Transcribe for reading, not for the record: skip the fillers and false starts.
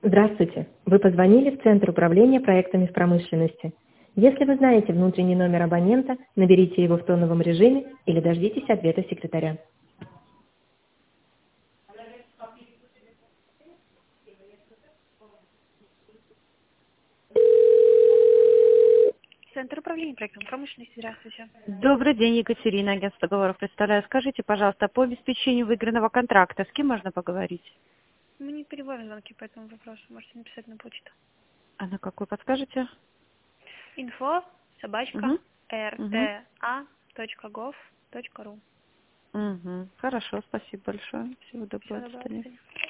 Здравствуйте. Вы позвонили в Центр управления проектами в промышленности. Если вы знаете внутренний номер абонента, наберите его в тоновом режиме или дождитесь ответа секретаря. Центр управления проектом промышленности. Здравствуйте. Добрый день, Екатерина, агентство договоров представляю. Скажите, пожалуйста, по обеспечению выигранного контракта с кем можно поговорить? Мы не переводим звонки по этому вопросу. Можете написать на почту. А на какой подскажете? Info Угу. Угу. rta.gov.ru. Угу. Хорошо, спасибо большое. Всего доброго, Всего до доброго, до свидания. свидания.